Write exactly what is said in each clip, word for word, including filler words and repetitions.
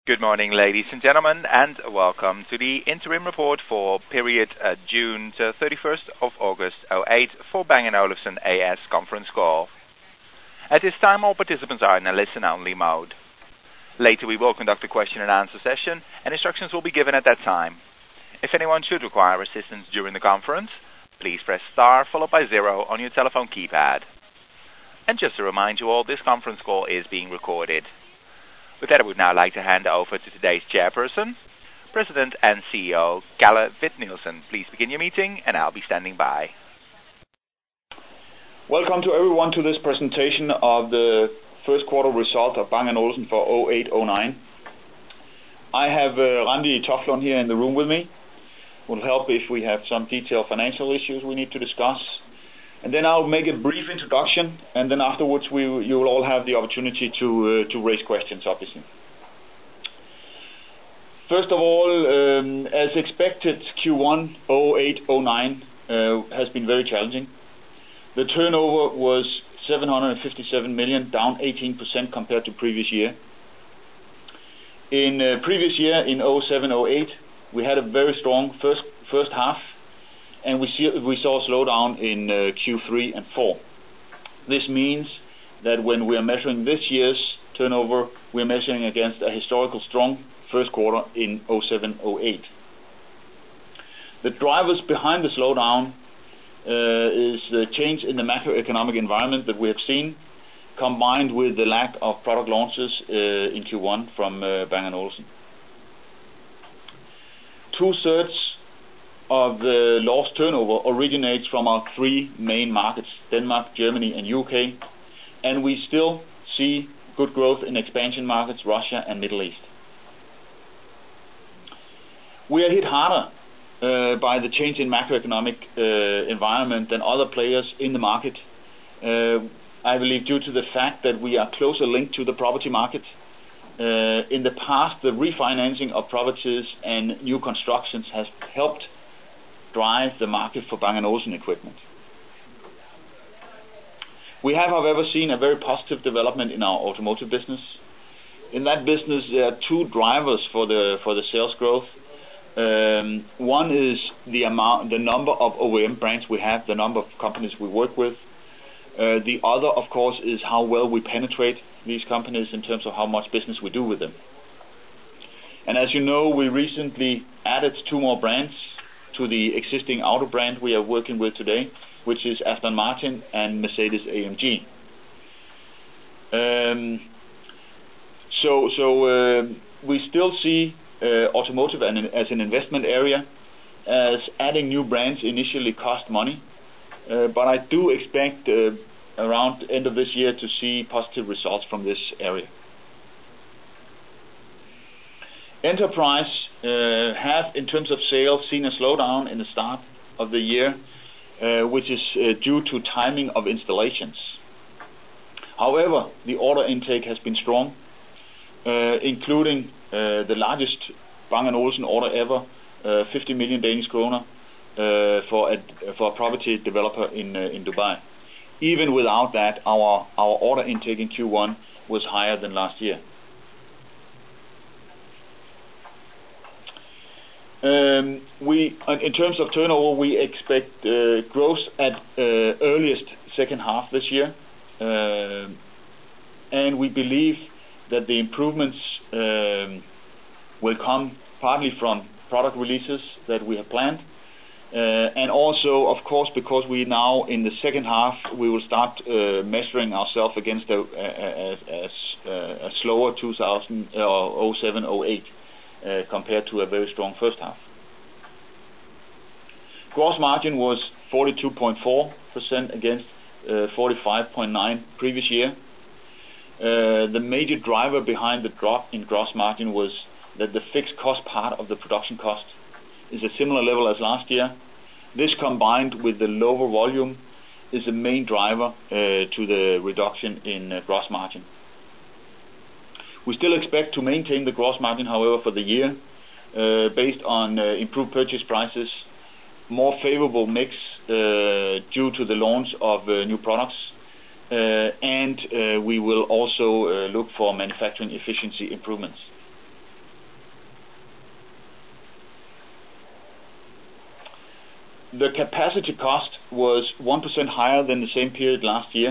Good morning, ladies and gentlemen, and welcome to the interim report for period uh, June to thirty-first of August oh eight for Bang and Olufsen A S conference call. At this time, all participants are in a listen-only mode. Later, we will conduct a question and answer session, and instructions will be given at that time. If anyone should require assistance during the conference, please press star followed by zero on your telephone keypad. And just to remind you all, this conference call is being recorded. With that, I would now like to hand over to today's chairperson, President and C E O, Kalle Witt-Nielsen. Please begin your meeting, and I'll be standing by. Welcome to everyone to this presentation of the first quarter result of Bang and Olufsen for oh eight oh nine. I have uh, Randi Toflund here in the room with me. Will help if we have some detailed financial issues we need to discuss. And then I'll make a brief introduction, and then afterwards we you will all have the opportunity to uh, to raise questions, obviously. First of all, um, as expected, Q one oh eight oh nine uh, has been very challenging. The turnover was seven hundred fifty-seven million, down eighteen percent compared to previous year. In uh, previous year, in oh seven oh eight, we had a very strong first first half. And we, see, we saw a slowdown in uh, Q three and four. This means that when we are measuring this year's turnover, we are measuring against a historical strong first quarter in oh seven oh eight. The drivers behind the slowdown uh, is the change in the macroeconomic environment that we have seen, combined with the lack of product launches uh, in Q one from uh, Bang and Olufsen. Two-thirds of the lost turnover originates from our three main markets, Denmark, Germany and U K, and we still see good growth in expansion markets, Russia and Middle East. We are hit harder uh, by the change in macroeconomic uh, environment than other players in the market, uh, I believe due to the fact that we are closer linked to the property market. Uh, in the past, the refinancing of properties and new constructions has helped drive the market for Bang and Olufsen equipment. We have, however, seen a very positive development in our automotive business. In that business, there are two drivers for the for the sales growth. Um, one is the amount, the number of O E M brands we have, the number of companies we work with. Uh, the other, of course, is how well we penetrate these companies in terms of how much business we do with them. And as you know, we recently added two more brands to the existing auto brand we are working with today, which is Aston Martin and Mercedes A M G. Um, so so uh, we still see uh, automotive as an investment area, as adding new brands initially cost money, uh, but I do expect uh, around the end of this year to see positive results from this area. Enterprise uh, have, in terms of sales, seen a slowdown in the start of the year, uh, which is uh, due to timing of installations. However, the order intake has been strong, uh, including uh, the largest Bang and Olufsen order ever, uh, fifty million Danish kroner, uh, for a for a property developer in uh, in Dubai. Even without that, our our order intake in Q one was higher than last year. Um, we, in terms of turnover, we expect uh, growth at uh, earliest second half this year, uh, and we believe that the improvements um, will come partly from product releases that we have planned, uh, and also, of course, because we now in the second half we will start uh, measuring ourselves against a, a, a, a, a slower two thousand or oh seven oh eight. Uh, compared to a very strong first half. Gross margin was forty-two point four percent against uh, forty-five point nine percent previous year. Uh, the major driver behind the drop in gross margin was that the fixed cost part of the production cost is a similar level as last year. This, combined with the lower volume, is the main driver uh, to the reduction in uh, gross margin. We still expect to maintain the gross margin, however, for the year, uh, based on uh, improved purchase prices, more favorable mix uh, due to the launch of uh, new products, uh, and uh, we will also uh, look for manufacturing efficiency improvements. The capacity cost was one percent higher than the same period last year.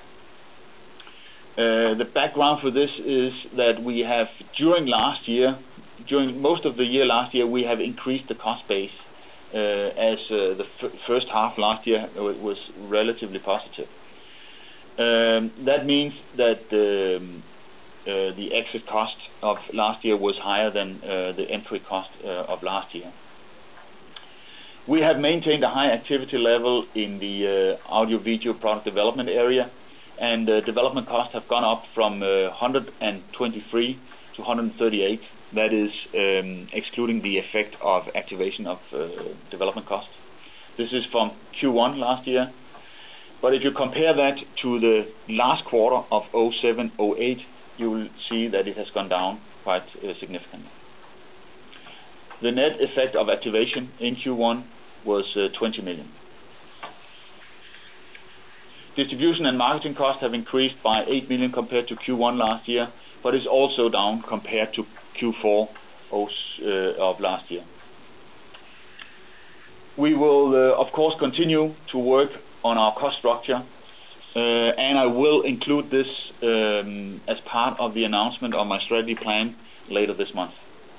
Uh, the background for this is that we have, during last year, during most of the year last year, we have increased the cost base, uh, as uh, the f first half last year was relatively positive. Um, that means that um, uh, the exit cost of last year was higher than uh, the entry cost uh, of last year. We have maintained a high activity level in the uh, audio-video product development area, and uh, development costs have gone up from uh, one hundred twenty-three to one hundred thirty-eight. That is um, excluding the effect of activation of uh, development costs. This is from Q one last year. But if you compare that to the last quarter of oh seven oh eight, you will see that it has gone down quite uh, significantly. The net effect of activation in Q one was uh, twenty million. Distribution and marketing costs have increased by eight million compared to Q one last year, but is also down compared to Q four of, uh, of last year. We will, uh, of course, continue to work on our cost structure, uh, and I will include this um, as part of the announcement of my strategy plan later this month.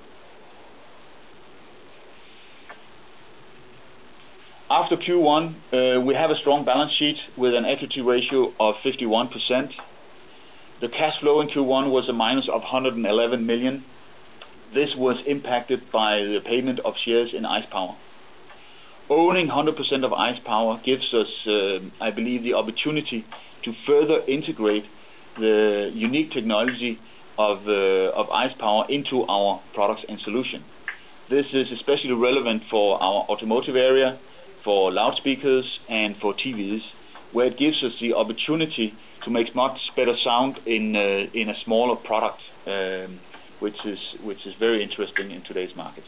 After Q one, uh, we have a strong balance sheet with an equity ratio of fifty-one percent. The cash flow in Q one was a minus of one hundred eleven million. This was impacted by the payment of shares in Ice Power. Owning one hundred percent of Ice Power gives us, uh, I believe, the opportunity to further integrate the unique technology of, uh, of Ice Power into our products and solutions. This is especially relevant for our automotive area, for loudspeakers, and for T Vs, where it gives us the opportunity to make much better sound in uh, in a smaller product, um, which is which is very interesting in today's market.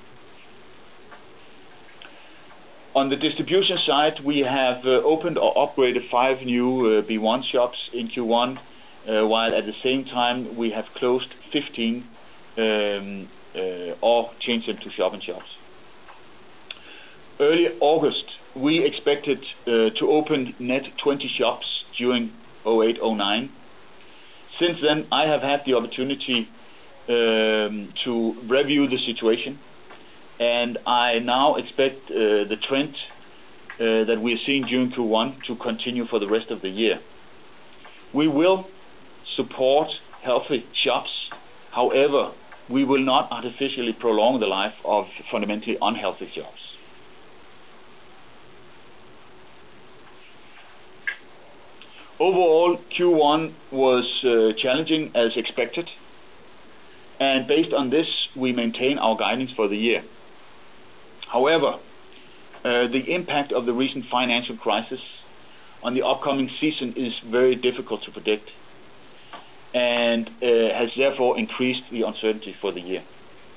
On the distribution side, we have uh, opened or upgraded five new uh, B one shops in Q one, uh, while at the same time we have closed fifteen um, uh, or changed them to shop-in-shops. Early August, we expected uh, to open net twenty shops during oh eight oh nine. Since then, I have had the opportunity um, to review the situation, and I now expect uh, the trend uh, that we are seeing during Q one to continue for the rest of the year. We will support healthy shops. However, we will not artificially prolong the life of fundamentally unhealthy shops. Overall, Q one was uh, challenging as expected, and based on this, we maintain our guidance for the year. However, uh, the impact of the recent financial crisis on the upcoming season is very difficult to predict, and uh, has therefore increased the uncertainty for the year.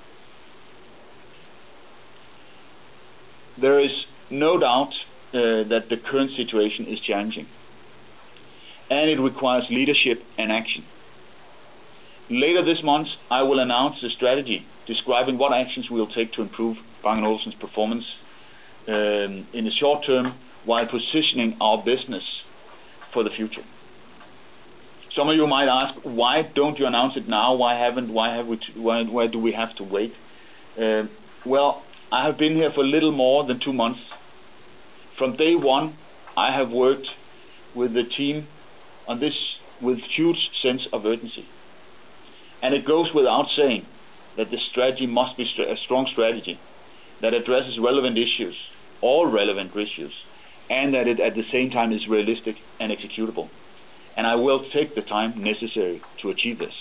There is no doubt uh, that the current situation is challenging, and it requires leadership and action. Later this month, I will announce the strategy describing what actions we will take to improve Bang and Olufsen's performance um, in the short term, while positioning our business for the future. Some of you might ask, why don't you announce it now? Why haven't? Why have we? T why, why do we have to wait? Uh, well, I have been here for a little more than two months. From day one, I have worked with the team on this with huge sense of urgency. And it goes without saying that the strategy must be st a strong strategy that addresses relevant issues, all relevant issues, and that it at the same time is realistic and executable. And I will take the time necessary to achieve this.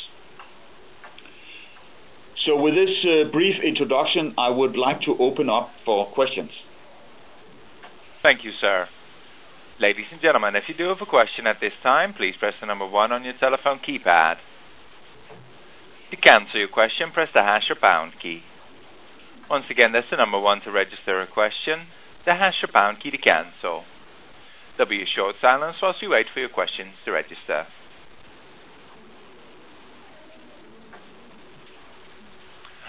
So with this uh, brief introduction, I would like to open up for questions. Thank you, sir. Ladies and gentlemen, if you do have a question at this time, please press the number one on your telephone keypad. To cancel your question, press the hash or pound key. Once again, that's the number one to register a question, the hash or pound key to cancel. There'll be a short silence whilst we wait for your questions to register.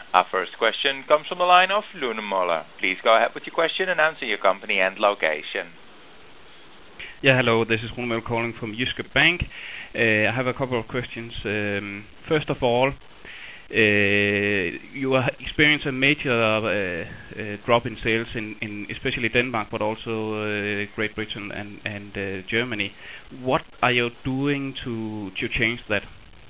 Our first question comes from the line of Lune Moller. Please go ahead with your question, announcing your company and location. Yeah, hello, this is Lune Moller calling from Jyske Bank. Uh, I have a couple of questions. Um, first of all, uh, you experienced a major uh, uh, drop in sales in, in especially Denmark, but also uh, Great Britain and, and uh, Germany. What are you doing to to change that?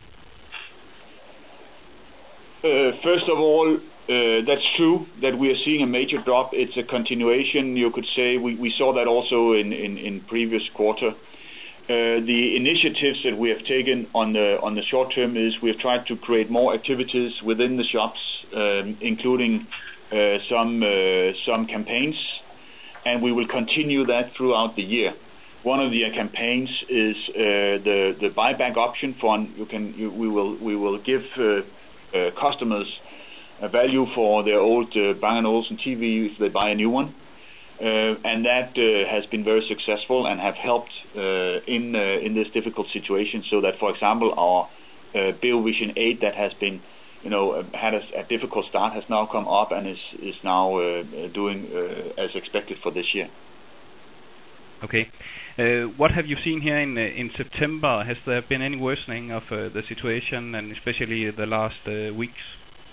Uh, first of all, uh, that's true that we are seeing a major drop. It's a continuation, you could say. We, we saw that also in, in, in previous quarter. Uh, the initiatives that we have taken on the on the short term is we have tried to create more activities within the shops, um, including uh, some uh, some campaigns, and we will continue that throughout the year. One of the uh, campaigns is uh, the the buyback option for you can you, we will we will give. Uh, Uh, customers a value for their old uh, Bang and Olufsen T V if they buy a new one, uh, and that uh, has been very successful and have helped uh, in uh, in this difficult situation. So that, for example, our uh, Beovision eight that has been, you know, uh, had a, a difficult start has now come up and is is now uh, doing uh, as expected for this year. Okay. Uh, what have you seen here in uh, in September? Has there been any worsening of uh, the situation, and especially the last uh, weeks?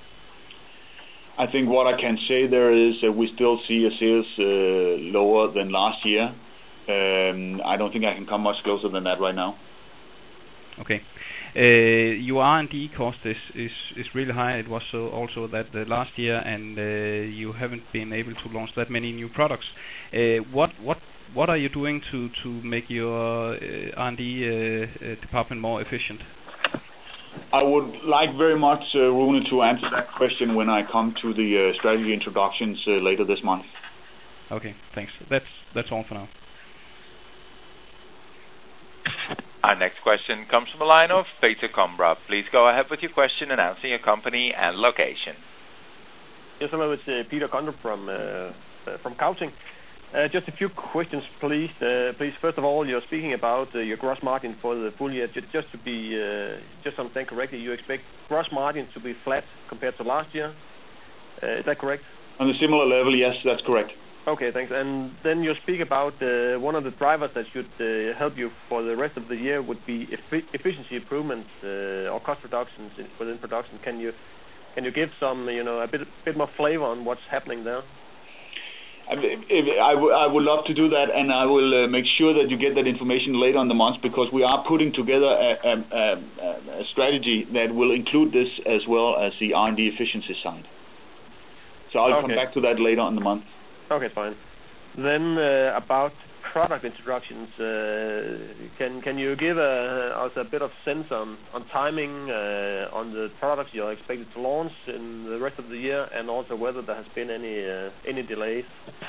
I think what I can say there is that we still see a sales uh, lower than last year. Um, I don't think I can come much closer than that right now. Okay. Uh, your R and D cost is, is, is really high. It was so also that uh, last year, and uh, you haven't been able to launch that many new products. Uh, what what What are you doing to, to make your uh, R and D uh, uh, department more efficient? I would like very much, uh, Rune, to answer that question when I come to the uh, strategy introductions uh, later this month. Okay, thanks. That's that's all for now. Our next question comes from the line of Peter Combra. Please go ahead with your question, announcing your company and location. Yes, hello, it's uh, Peter Combra from uh, uh, from Kauting. Uh, just a few questions, please. Uh, please, first of all, you're speaking about uh, your gross margin for the full year. Just, just to be, uh, just to understand correctly, you expect gross margin to be flat compared to last year. Uh, is that correct? On a similar level, yes, that's correct. Okay, thanks. And then you speak about uh, one of the drivers that should uh, help you for the rest of the year would be efi efficiency improvements uh, or cost reductions in, within production. Can you can you give some, you know, a bit bit more flavor on what's happening there? I, I, I would love to do that, and I will uh, make sure that you get that information later in the month, because we are putting together a, a, a, a strategy that will include this as well as the R and D efficiency side. So I'll okay. come back to that later in the month. Okay, fine. Then uh, about product introductions, uh, can can you give uh, us a bit of sense on on timing uh, on the products you're expected to launch in the rest of the year, and also whether there has been any uh, any delays?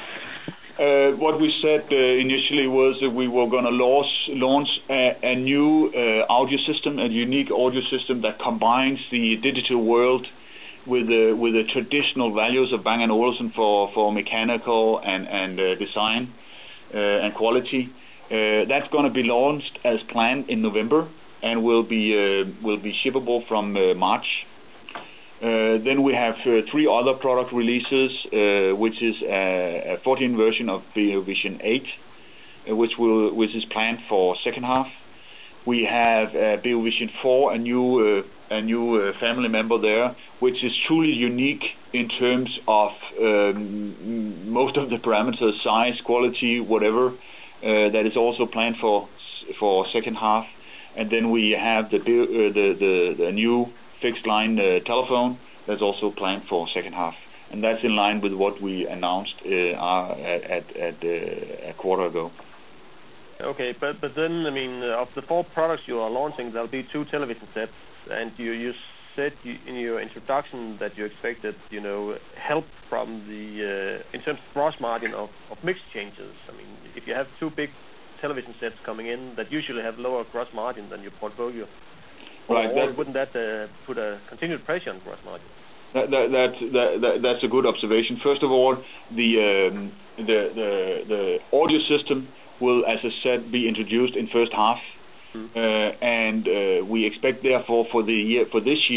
Uh, what we said uh, initially was that we were going to launch launch a, a new uh, audio system, a unique audio system that combines the digital world with the with the traditional values of Bang and Olufsen for for mechanical and and uh, design uh, and quality. Uh, that's going to be launched as planned in November and will be uh, will be shippable from uh, March. Uh, then we have uh, three other product releases, uh, which is a, a fourteen version of Beovision eight, uh, which will which is planned for second half. We have uh, Beovision four, a new uh, a new uh, family member there, which is truly unique in terms of um, most of the parameters, size, quality, whatever. Uh, that is also planned for for second half. And then we have the uh, the, the the new fixed line uh, telephone that's also planned for second half, and that's in line with what we announced uh, at at, at uh, a quarter ago. Okay, but but then I mean, uh, of the four products you are launching, there'll be two television sets, and you you said you, in your introduction that you expected, you know, help from the uh, in terms of gross margin of, of mix changes. I mean, if you have two big television sets coming in that usually have lower gross margin than your portfolio, right? Or wouldn't that uh, put a continued pressure on gross margin? That, that, that, that, that's a good observation. First of all, the um, the the the audio system will, as I said, be introduced in first half, mm. uh, and uh, we expect therefore for the year for this year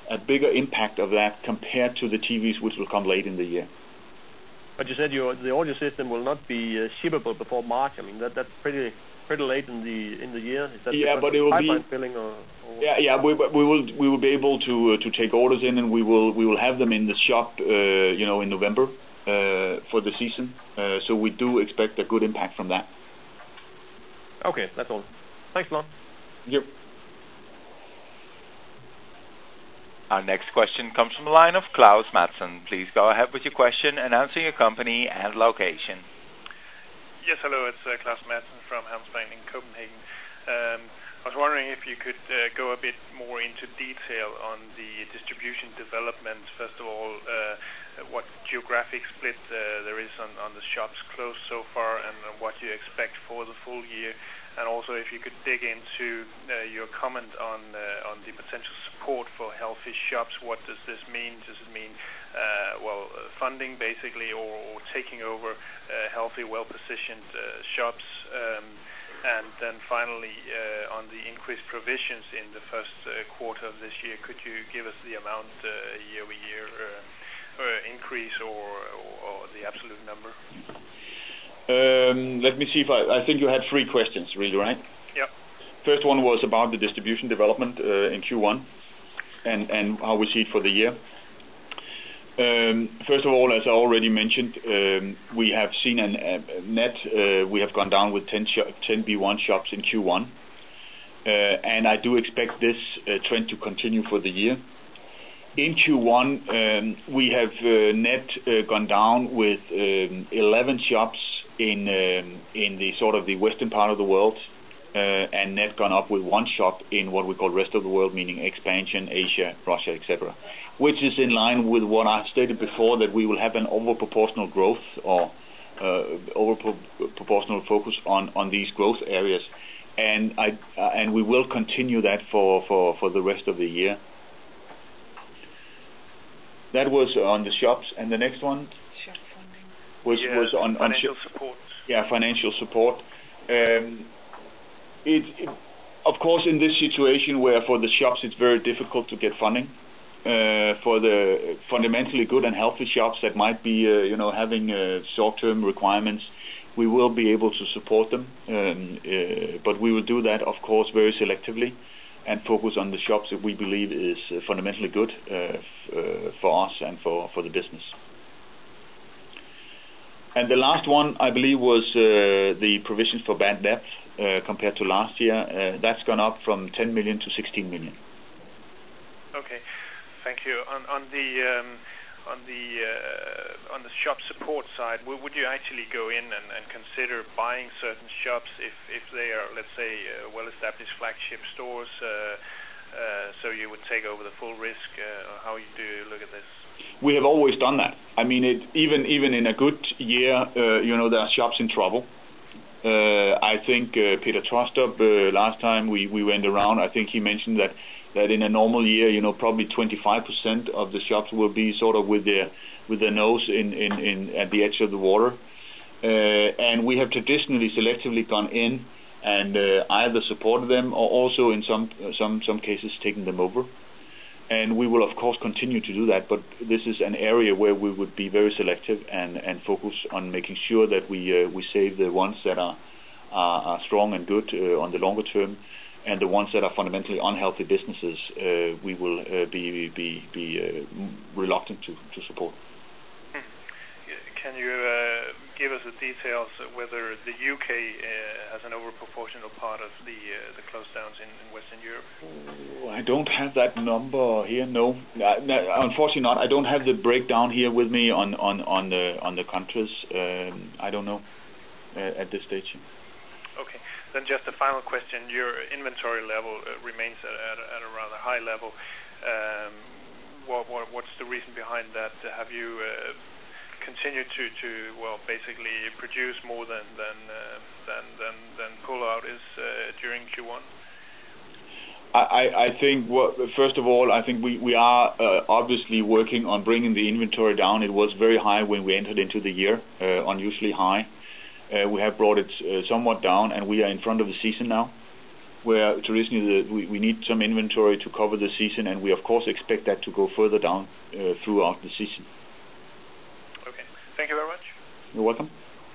a bigger impact of that compared to the T Vs which will come late in the year. But you said your the audio system will not be uh, shippable before March. I mean that that's pretty pretty late in the in the year. Is that yeah, but it will be filling or, or yeah yeah we we will we will be able to uh, to take orders in, and we will we will have them in the shop uh, you know in November uh, for the season. Uh, so we do expect a good impact from that. Okay, that's all. Thanks a lot. Yep. Our next question comes from the line of Klaus Madsen. Please go ahead with your question, announcing your company and location. Yes, hello, it's uh, Klaus Madsen from Handelsbanken in Copenhagen. Um, I was wondering if you could uh, go a bit more into detail on the distribution development. First of all, uh, what geographic split uh, there is on, on the shops closed so far, and uh, what you expect for the full year. And also, if you could dig into uh, your comment on uh, on the potential support for healthy shops. What does this mean? Does it mean, uh, well, uh, funding basically, or, or taking over uh, healthy, well-positioned uh, shops? Um, and then finally, uh, on the increased provisions in the first uh, quarter of this year, could you give us the amount uh, year-over-year uh, uh, increase, or, or, or the absolute number? Um, let me see if I, I think you had three questions, really, right? Yep. First one was about the distribution development uh, in Q one and, and how we see it for the year. Um, first of all, as I already mentioned, um, we have seen a uh, net, uh, we have gone down with ten, sh- ten B one shops in Q one, uh, and I do expect this uh, trend to continue for the year. In Q one, um, we have uh, net uh, gone down with um, eleven shops in um, in the sort of the western part of the world, uh, and net gone up with one shop in what we call rest of the world, meaning expansion, Asia, Russia, et cetera, which is in line with what I stated before, that we will have an overproportional growth or uh, overproportional focus on, on these growth areas, and I uh, and we will continue that for, for, for the rest of the year. That was on the shops, and the next one was yeah, was on financial on sh- support. Yeah, financial support. Um, it, it, of course, in this situation where for the shops it's very difficult to get funding, uh, for the fundamentally good and healthy shops that might be, uh, you know, having uh, short-term requirements, we will be able to support them. Um, uh, but we will do that, of course, very selectively, and focus on the shops that we believe is uh, fundamentally good uh, f- uh, for us and for, for the business. And the last one, I believe, was uh, the provisions for bad debt uh, compared to last year. Uh, that's gone up from ten million to sixteen million. Okay, thank you. On, on the um, on the uh, on the shop support side, w- would you actually go in and, and consider buying certain shops if, if they are, let's say, uh, well-established flagship stores? Uh, uh, so you would take over the full risk. Uh, how do you look at this? We have always done that. I mean, it, even even in a good year, uh, you know, there are shops in trouble. Uh, I think uh, Peter Trostrup, uh, last time we, we went around, I think he mentioned that, that in a normal year, you know, probably twenty-five percent of the shops will be sort of with their with their nose in, in, in at the edge of the water. Uh, and we have traditionally selectively gone in and uh, either supported them or also in some some some cases taken them over. And we will, of course, continue to do that, but this is an area where we would be very selective and, and focus on making sure that we uh, we save the ones that are are, are strong and good uh, on the longer term, and the ones that are fundamentally unhealthy businesses, uh, we will uh, be be be uh, reluctant to, to support. Can you uh, give us the details whether the U K uh, has an overproportional part of the uh, the close downs in, in Western Europe? Oh, I don't have that number here. No, uh, no, unfortunately not. I don't have the breakdown here with me on on on the on the countries. Um, I don't know uh, at this stage. Okay. Then just a final question. Your inventory level uh, remains at, at, at a rather high level. Um, what, what what's the reason behind that? Have you uh, continue to, to well basically produce more than than uh, than, than than pull out is uh, during Q one? I, I think what, first of all, I think we we are uh, obviously working on bringing the inventory down. It was very high when we entered into the year, uh, unusually high. Uh, we have brought it uh, somewhat down, and we are in front of the season now. where traditionally the, we, we need some inventory to cover the season, and we of course expect that to go further down uh, throughout the season. Okay, thank you very much. You're welcome.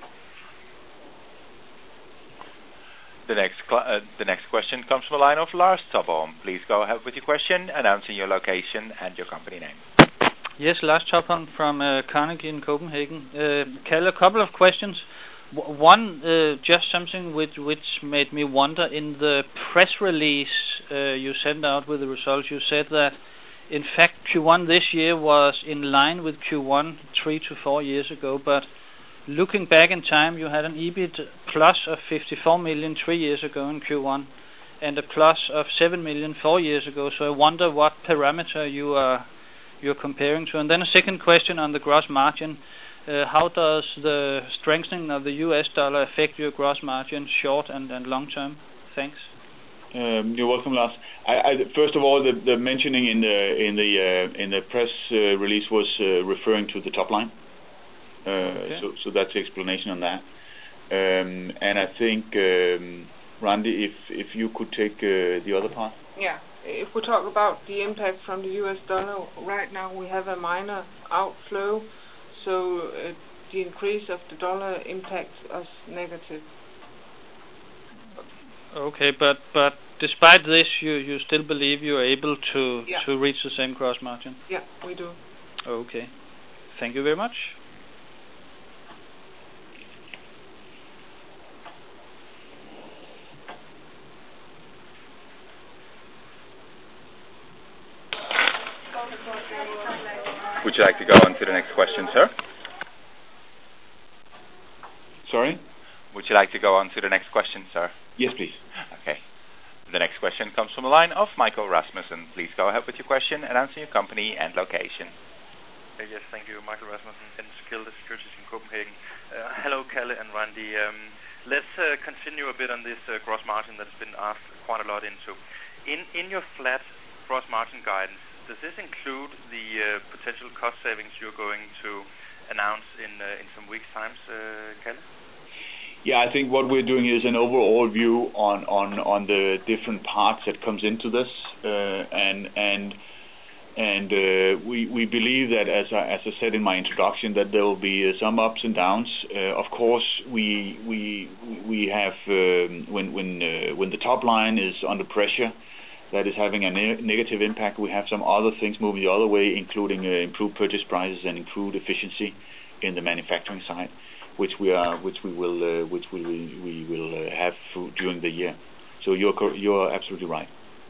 The next cl- uh, the next question comes from the line of Lars Topholm. Please go ahead with your question, announcing your location and your company name. Yes, Lars Topholm from uh, Carnegie in Copenhagen. Uh, Kalle, a couple of questions. W- one, uh, just something which which made me wonder. In the press release uh, you sent out with the results, you said that in fact Q one this year was in line with Q one three to four years ago, but looking back in time, you had an EBIT plus of fifty-four million three years ago in Q one, and a plus of seven million four years ago. So I wonder what parameter you are you're comparing to. And then a second question on the gross margin. Uh, how does the strengthening of the U S dollar affect your gross margin, short and, and long term? Thanks. Um, you're welcome, Lars. I, I, first of all, the, the mentioning in the in the uh, in the press uh, release was uh, referring to the top line. Uh, okay. So, so that's the explanation on that. Um, and I think, um, Randy, if if you could take uh, the other part. Yeah. If we talk about the impact from the U S dollar, right now we have a minor outflow, so uh, the increase of the dollar impacts us negative. Okay, but but despite this, you, you still believe you are able to yeah. to reach the same gross margin? Yeah, we do. Okay. Thank you very much. Would you like to go on to the next question, sir? Sorry? Would you like to go on to the next question, sir? Yes, please. Okay. The next question comes from the line of Michael Rasmussen. Please go ahead with your question and answer your company and location. Uh, yes, thank you. Michael Rasmussen, Skilda Securities in Copenhagen. Uh, hello, Kalle and Randy. Um, let's uh, continue a bit on this uh, gross margin that's been asked quite a lot into. In, in your flat gross margin guidance, does this include the uh, potential cost savings you're going to announce in uh, in some weeks' times, uh, Kalle? Yeah, I think what we're doing is an overall view on, on, on the different parts that comes into this, uh, and and and uh, we we believe that, as I, as I said in my introduction, that there will be uh, some ups and downs. Uh, of course, we we we have um, when when uh, when the top line is under pressure, that is having a ne- negative impact. We have some other things moving the other way, including uh, improved purchase prices and improved efficiency in the manufacturing side, which we are, which we will, uh, which we will, we will uh, have through, during the year. So you're co- you're absolutely right.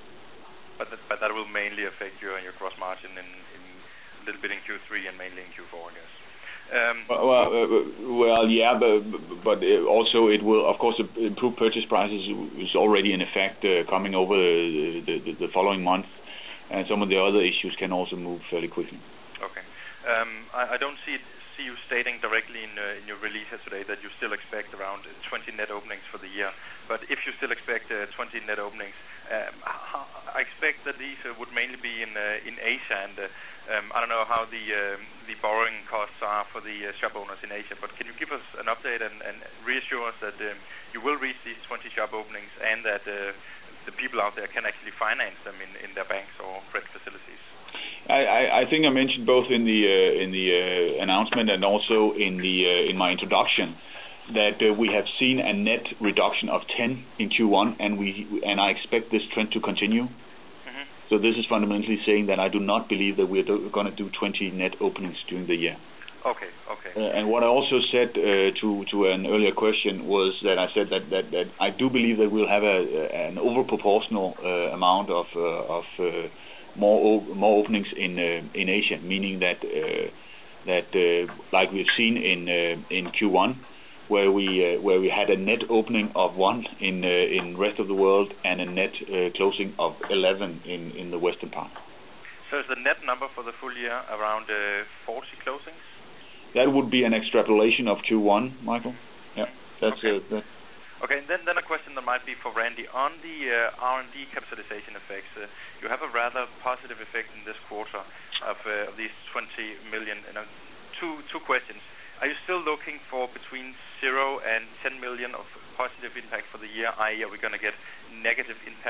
But that, but that will mainly affect your your gross margin in, in a little bit in Q three and mainly in Q four, I guess. Um, well, well, uh, well, yeah, but, but also it will, of course, improve purchase prices is already in effect uh, coming over the, the, the following month, and some of the other issues can also move fairly quickly. Okay. Um, I, I don't see it, see you stating directly in, uh, in your release here today that you still expect around twenty net openings for the year. But if you still expect uh, twenty net openings, um, I expect that these uh, would mainly be in uh, in Asia, and uh, um, I don't know how the um, the borrowing costs are for the uh, shop owners in Asia. But can you give us an update and, and reassure us that um, you will reach these twenty shop openings and that uh, the people out there can actually finance them in, in their banks or credit facilities? I, I think I mentioned both in the uh, in the uh, announcement and also in the uh, in my introduction that uh, we have seen a net reduction of ten in Q one, and we and I expect this trend to continue. Mm-hmm. So this is fundamentally saying that I do not believe that we're do- going to do twenty net openings during the year. Okay. Okay. Uh, and what I also said uh, to to an earlier question was that I said that that, that I do believe that we'll have a, a an overproportional uh, amount of uh, of uh, more o- more openings in uh, in Asia, meaning that uh, that uh, like we've seen in uh, in Q one, where we uh, where we had a net opening of one in uh, in rest of the world and a net uh, closing of eleven in, in the western part. So is the net number for the full year around uh, forty closings? That would be an extrapolation of Q one, Michael. Yeah, that's okay. Uh, that. Okay, and then, then a question that might be for Randy. On the uh, R and D capitalization effects, uh, you have a rather positive effect in this quarter of, uh, of these twenty million. You know, two, two questions. Are you still looking for between zero and ten million of positive impact for the year, that is are we going to get negative in,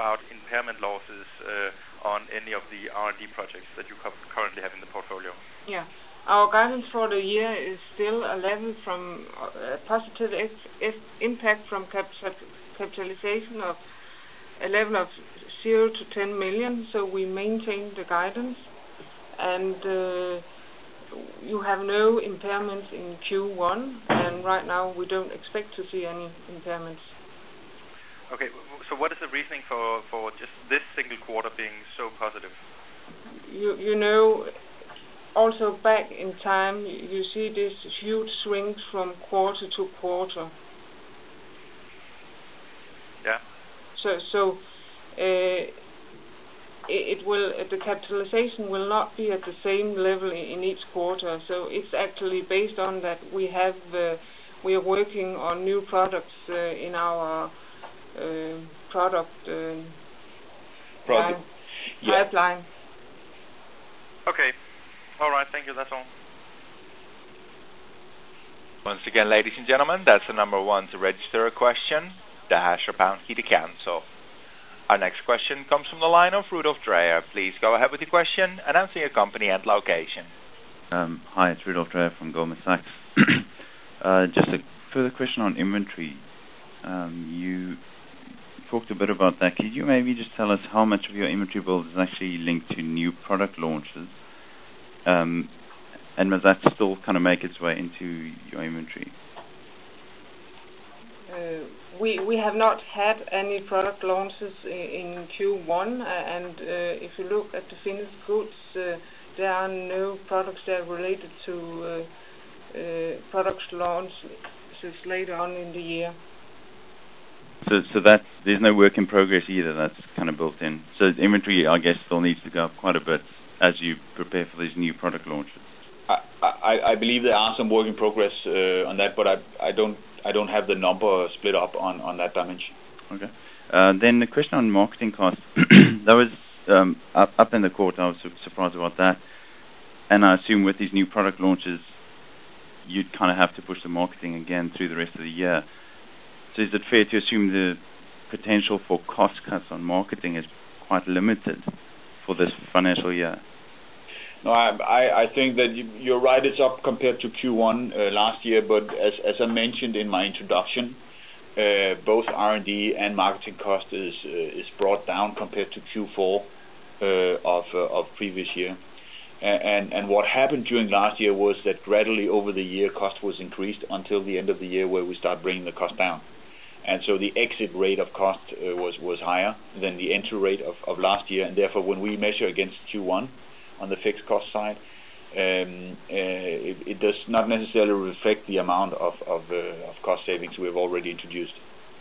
about impairment losses uh, on any of the R and D projects that you co- currently have in the portfolio? Yeah. Our guidance for the year is still a level from a positive ex- ex- impact from cap- capitalization of a level of zero to ten million. So we maintain the guidance, and uh, you have no impairments in Q one, and right now we don't expect to see any impairments. Okay, so what is the reasoning for, for just this single quarter being so positive? You you know, also back in time, you see this huge swings from quarter to quarter. Yeah. So so. Uh, It will uh, the capitalization will not be at the same level in, in each quarter. So it's actually based on that we have uh, we are working on new products uh, in our uh, product uh, Project. line, Yeah. pipeline. Okay. All right. Thank you. That's all. Once again, ladies and gentlemen, that's the number one to register a question. The hash or pound key to cancel. Our next question comes from the line of Rudolf Dreyer. Please go ahead with your question, announcing your company and location. Um, hi, it's Rudolf Dreyer from Goldman Sachs. uh, just a further question on inventory. Um, you talked a bit about that. Could you maybe just tell us how much of your inventory build is actually linked to new product launches? Um, and does that still kind of make its way into your inventory? Uh, we we have not had any product launches in, in Q one, uh, and uh, if you look at the finished goods, uh, there are no products that are related to uh, uh, products launches later on in the year. So, so that there's no work in progress either. That's kind of built in. So inventory, I guess, still needs to go up quite a bit as you prepare for these new product launches. I, I, I believe there are some work in progress uh, on that, but I I don't I don't have the number split up on, on that dimension. Okay. Uh, then the question on marketing costs. That was um, up up in the quarter. I was su- surprised about that. And I assume with these new product launches, you'd kind of have to push the marketing again through the rest of the year. So is it fair to assume the potential for cost cuts on marketing is quite limited for this financial year? No, I, I, I think that you, you're right. It's up compared to Q one uh, last year, but as, as I mentioned in my introduction, uh, both R and D and marketing cost is uh, is brought down compared to Q four uh, of uh, of previous year. And, and what happened during last year was that gradually over the year cost was increased until the end of the year where we start bringing the cost down. And so the exit rate of cost uh, was was higher than the entry rate of, of last year, and therefore when we measure against Q one on the fixed cost side, um, uh, it, it does not necessarily reflect the amount of of, uh, of cost savings we have already introduced.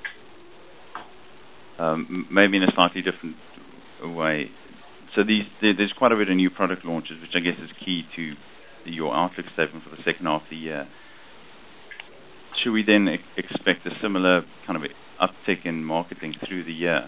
Um, maybe in a slightly different way. So these there, there's quite a bit of new product launches, which I guess is key to your outlook statement for the second half of the year. Should we then e- expect a similar kind of uptick in marketing through the year?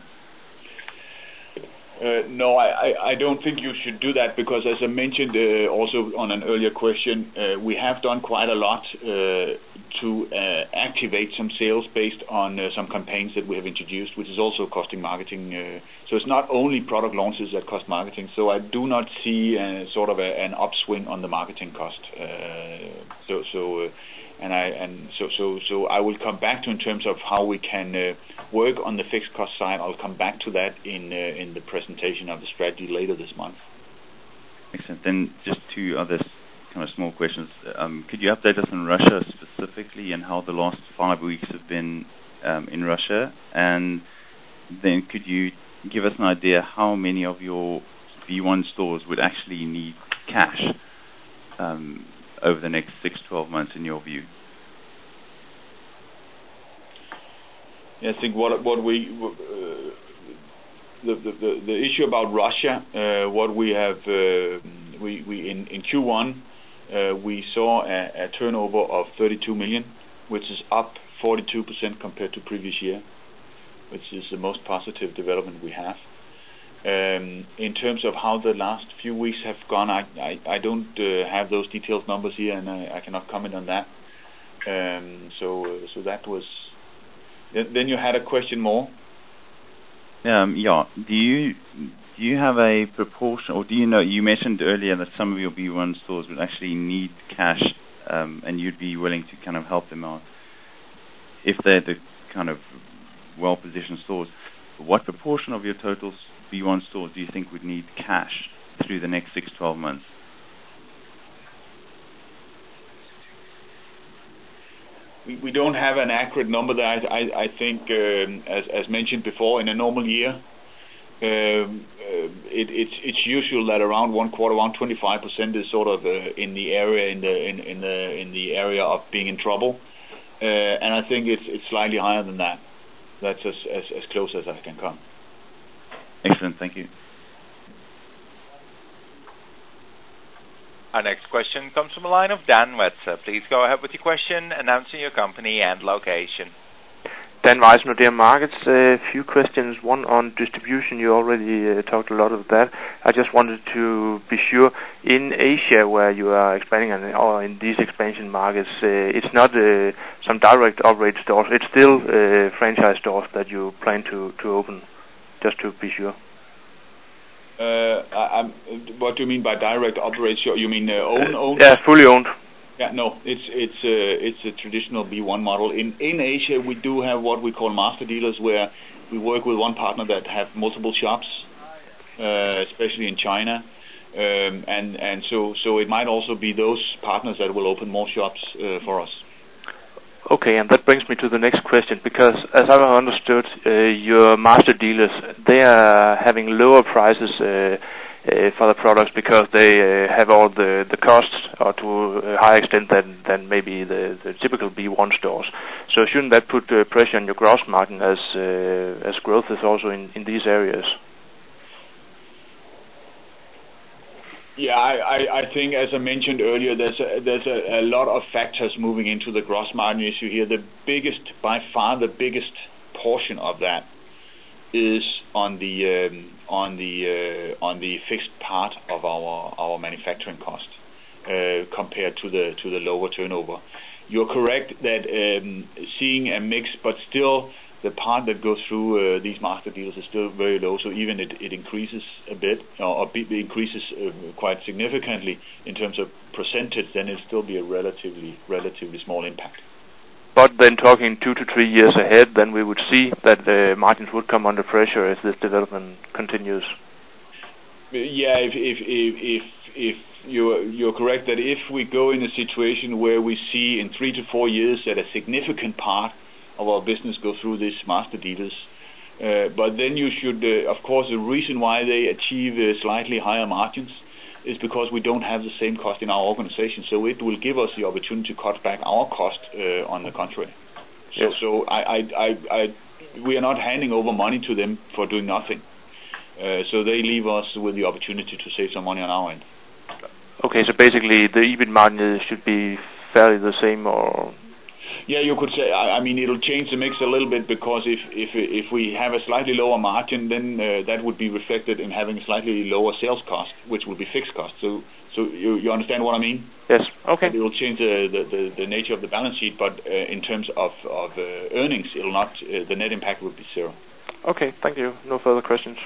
Uh, no, I, I, I don't think you should do that because, as I mentioned uh, also on an earlier question, uh, we have done quite a lot uh, to uh, activate some sales based on uh, some campaigns that we have introduced, which is also costing marketing. Uh, so it's not only product launches that cost marketing. So I do not see uh, sort of a, an upswing on the marketing cost. Uh, so so. Uh, And I and so so so I will come back to in terms of how we can uh, work on the fixed cost side. I'll come back to that in uh, in the presentation of the strategy later this month. Excellent. Then just two other kind of small questions. Um, could you update us on Russia specifically and how the last five weeks have been um, in Russia? And then could you give us an idea how many of your V one stores would actually need cash Um, over the next six to twelve months, in your view? Yeah, I think what what we uh, the, the the the issue about Russia, uh, what we have uh, we we in in Q one uh, we saw a, a turnover of thirty-two million, which is up forty-two percent compared to previous year, which is the most positive development we have. Um, in terms of how the last few weeks have gone, I, I, I don't uh, have those detailed numbers here, and I, I cannot comment on that. Um, so uh, so that was. Then, then you had a question more. Um, yeah. Do you do you have a proportion, or do you know? You mentioned earlier that some of your B one stores would actually need cash, um, and you'd be willing to kind of help them out if they're the kind of well-positioned stores. What proportion of your total B one stores do you think would need cash through the next six to twelve months? We, we don't have an accurate number there. I, I, I think, um, as, as mentioned before, in a normal year, um, uh, it, it's it's usual that around one quarter, around twenty-five percent is sort of uh, in the area in the in, in the in the area of being in trouble, uh, and I think it's it's slightly higher than that. That's as, as as close as I can come. Excellent, thank you. Our next question comes from the line of Dan Wetzer. Please go ahead with your question, announcing your company and location. Dan Weiss, Nordea Markets. A few questions. One on distribution. You already uh, talked a lot of that. I just wanted to be sure, in Asia, where you are expanding, or in these expansion markets, uh, it's not uh, some direct operate stores. It's still uh, franchise stores that you plan to, to open, just to be sure. Uh, I, I'm, what do you mean by direct operation? You mean uh, own, owned? Yeah, fully owned. Yeah, no, it's it's uh, it's a traditional B one model. In in Asia, we do have what we call master dealers, where we work with one partner that have multiple shops, uh, especially in China, um, and and so so it might also be those partners that will open more shops uh, for us. Okay, and that brings me to the next question, because as I understood, uh, your master dealers, they are having lower prices uh, uh, for the products because they uh, have all the, the costs, or to a higher extent than, than maybe the, the typical B one stores. So shouldn't that put uh, pressure on your gross margin as uh, as growth is also in, in these areas? Yeah, I, I, I think, as I mentioned earlier, there's a, there's a, a lot of factors moving into the gross margin issue here. The biggest, by far, the biggest portion of that is on the um, on the uh, on the fixed part of our our manufacturing cost uh, compared to the to the lower turnover. You're correct that um, seeing a mix, but still the part that goes through uh, these master dealers is still very low. So even it, it increases a bit, or it increases uh, quite significantly in terms of percentage, then it'll still be a relatively relatively small impact. But then talking two to three years ahead, then we would see that the margins would come under pressure as this development continues. Yeah, if if if if, if you're you're correct that if we go in a situation where we see in three to four years that a significant part of our business go through these master dealers, uh, but then you should, uh, of course, the reason why they achieve uh, slightly higher margins is because we don't have the same cost in our organization, so it will give us the opportunity to cut back our cost uh, on the contrary. So, yes. so I, I, I, I, we are not handing over money to them for doing nothing. Uh, so they leave us with the opportunity to save some money on our end. Okay, so basically the E B I T margin should be fairly the same, or? Yeah, you could say. I, I mean, it'll change the mix a little bit, because if if if we have a slightly lower margin, then uh, that would be reflected in having a slightly lower sales cost, which will be fixed cost. So, so you you understand what I mean? Yes. Okay. It will change the, the, the, the nature of the balance sheet, but uh, in terms of of uh, earnings, it'll not. Uh, the net impact will be zero. Okay. Thank you. No further questions.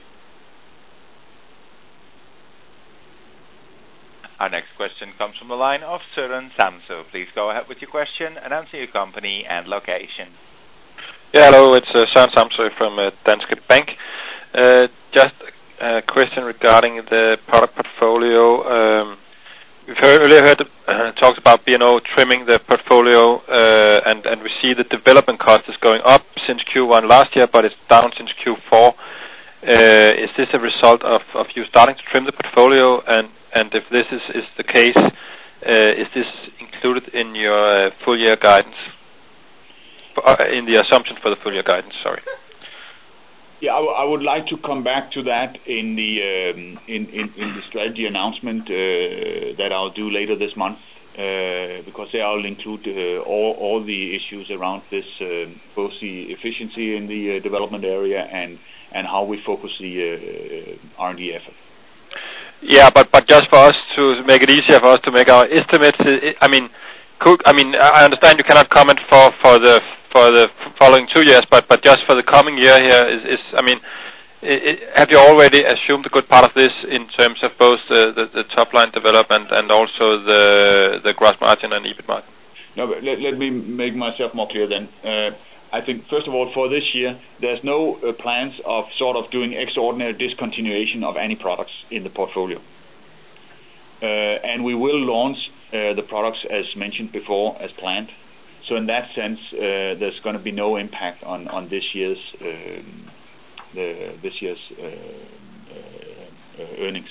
Our next question comes from the line of Søren Samsø. Please go ahead with your question, announcing your company and location. Yeah, hello, it's uh, Søren Samsø from uh, Danske Bank. Uh, just a question regarding the product portfolio. Um, we've heard, earlier heard uh, talks about B and O trimming the portfolio, uh, and, and we see the development cost is going up since Q one last year, but it's down since Q four. Uh, is this a result of, of you starting to trim the portfolio, and And if this is, is the case, uh, is this included in your uh, full year guidance? Uh, in the assumption for the full year guidance, sorry. Yeah, I, w- I would like to come back to that in the um, in, in, in the strategy announcement uh, that I'll do later this month, uh, because there I'll include uh, all all the issues around this, uh, both the efficiency in the uh, development area and and how we focus the uh, R and D effort. Yeah, but but just for us to make it easier for us to make our estimates, I mean, could, I mean, I understand you cannot comment for, for the for the following two years, but but just for the coming year here, is, is I mean, I, I, have you already assumed a good part of this in terms of both the, the, the top line development and also the the gross margin and EBIT margin? No, but let, let me make myself more clear then. Uh, I think, first of all, for this year, there's no uh, plans of sort of doing extraordinary discontinuation of any products in the portfolio. Uh, and we will launch uh, the products as mentioned before, as planned. So in that sense, uh, there's going to be no impact on, on this year's um, the, this year's uh, uh, earnings.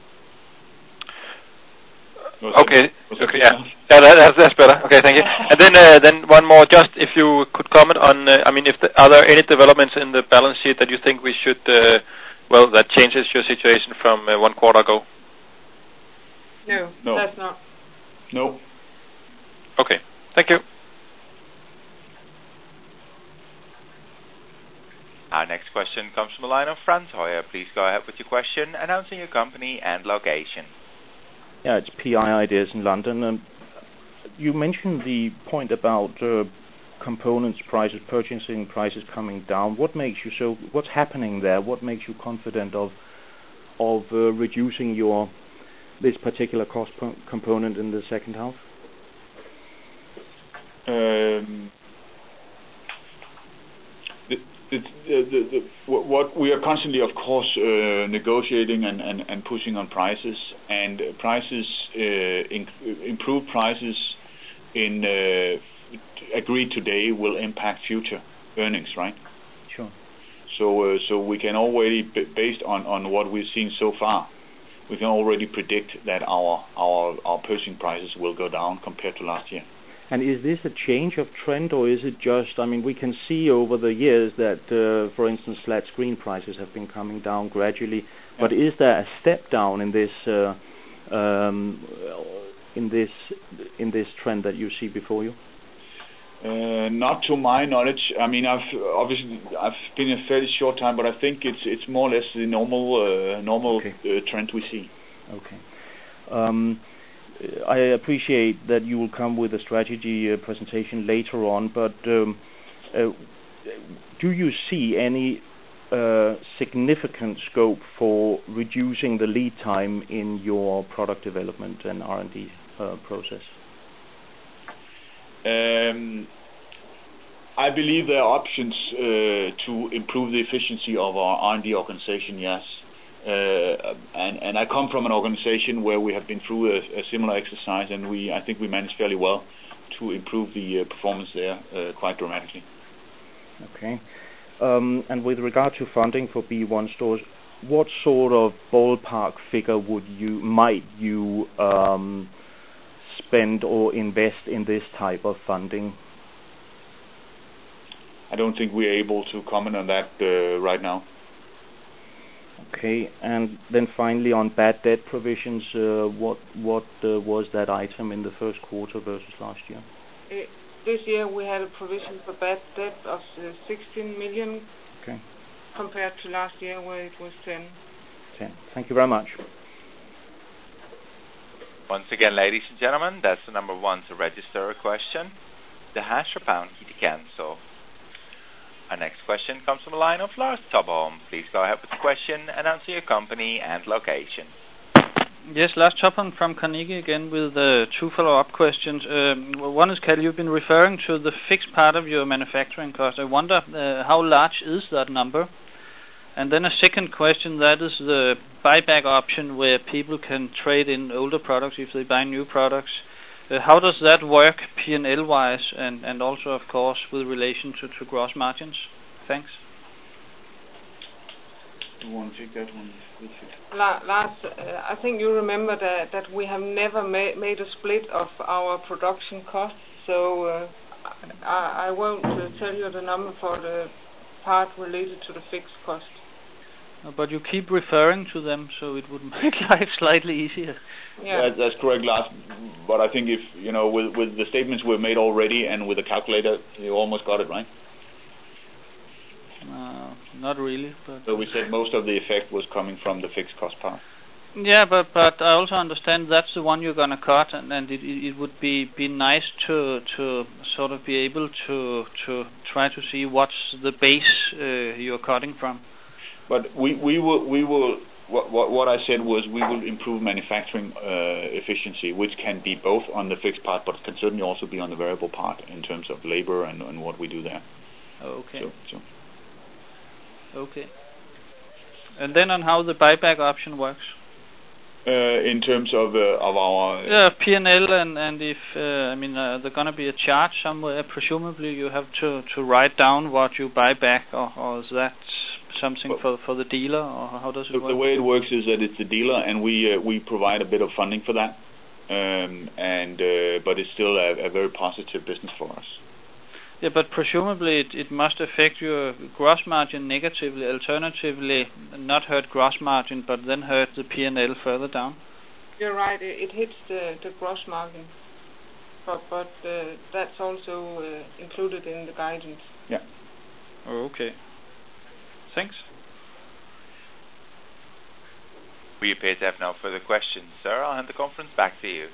Okay. Okay. Yeah. Yeah. That, that's, that's better. Okay. Thank you. And then, uh, then one more. Just if you could comment on. Uh, I mean, if the, are there any developments in the balance sheet that you think we should, uh, well, that changes your situation from uh, one quarter ago? No. No. That's not. No. Okay. Thank you. Our next question comes from the line of Frans Hoyer. Please go ahead with your question, announcing your company and location. Yeah, it's P I Ideas in London. Um, you mentioned the point about uh, components prices, purchasing prices coming down. What makes you so? What's happening there? What makes you confident of of uh, reducing your this particular cost po- component in the second half? Um, the, the, the, the, what we are constantly, of course, uh, negotiating and, and, and pushing on prices, and uh, prices, uh, in, improved prices in uh, agreed today will impact future earnings, right? Sure. So, uh, so we can already, based on, on what we've seen so far, we can already predict that our our our purchasing prices will go down compared to last year. And is this a change of trend, or is it just, I mean, we can see over the years that, uh, for instance, flat screen prices have been coming down gradually, yeah. But is there a step down in this uh, um, in this in this trend that you see before you? Uh, not to my knowledge. I mean, I've obviously I've been a fairly short time, but I think it's it's more or less the normal uh, normal okay. uh, trend we see. Okay. Um, I appreciate that you will come with a strategy uh, presentation later on, but um, uh, do you see any uh, significant scope for reducing the lead time in your product development and R and D uh, process? Um, I believe there are options uh, to improve the efficiency of our R and D organization, yes. Uh, and, and I come from an organization where we have been through a, a similar exercise, and we I think we managed fairly well to improve the uh, performance there uh, quite dramatically. Okay. Um, and with regard to funding for B one stores, what sort of ballpark figure would you might you um, spend or invest in this type of funding? I don't think we're able to comment on that uh, right now. Okay, and then finally on bad debt provisions, uh, what what uh, was that item in the first quarter versus last year? Uh, this year we had a provision for bad debt of uh, sixteen million. Okay. Compared to last year where it was ten. ten. Thank you very much. Once again, ladies and gentlemen, that's the number one to register a question. The hash or pound key to cancel. Our next question comes from the line of Lars Topholm. Please go ahead with the question, announcing your company and location. Yes, Lars Topholm from Carnegie again with uh, two follow-up questions. Um, one is, Kalle, you've been referring to the fixed part of your manufacturing cost. I wonder uh, how large is that number? And then a second question, that is the buyback option where people can trade in older products if they buy new products. Uh, how does that work P and L-wise and, and also, of course, with relation to, to gross margins? Thanks. You want to take that one? La- Lars, uh, I think you remember that, that we have never ma- made a split of our production costs, so uh, I, I won't uh, tell you the number for the part related to the fixed cost. But you keep referring to them, so it would make life slightly easier. Yeah, that, that's correct, Lars. But I think if you know, with with the statements we've made already, and with the calculator, you almost got it right. Uh, not really, but so we said most of the effect was coming from the fixed cost part. Yeah, but but I also understand that's the one you're going to cut, and, and it it would be, be nice to to sort of be able to to try to see what's the base uh, you're cutting from. But we we will we will what what, what I said was we will improve manufacturing uh, efficiency, which can be both on the fixed part, but can certainly also be on the variable part in terms of labor and, and what we do there. Okay. So, so. Okay. And then on how the buyback option works. Uh, in terms of uh, of our uh, yeah P and L and and if uh, I mean uh, there's gonna be a charge somewhere. Presumably you have to to write down what you buy back, or, or is that something well, for for the dealer, or how does it the, work? The way it works is that it's the dealer, and we uh, we provide a bit of funding for that, um, and uh, but it's still a, a very positive business for us. Yeah, but presumably it, it must affect your gross margin negatively. Alternatively, not hurt gross margin, but then hurt the P and L further down. You're right. It, it hits the, the gross margin, but but uh, that's also uh, included in the guidance. Yeah. Oh, okay. Thanks. We appear to have no further questions, sir. I'll hand the conference back to you.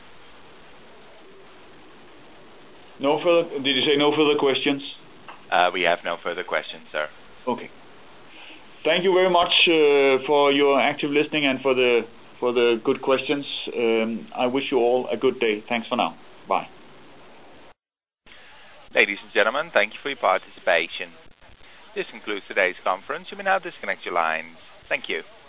No further. Did you say no further questions? Uh, we have no further questions, sir. Okay. Thank you very much uh, for your active listening and for the for the good questions. Um, I wish you all a good day. Thanks for now. Bye. Ladies and gentlemen, thank you for your participation. This concludes today's conference. You may now disconnect your lines. Thank you.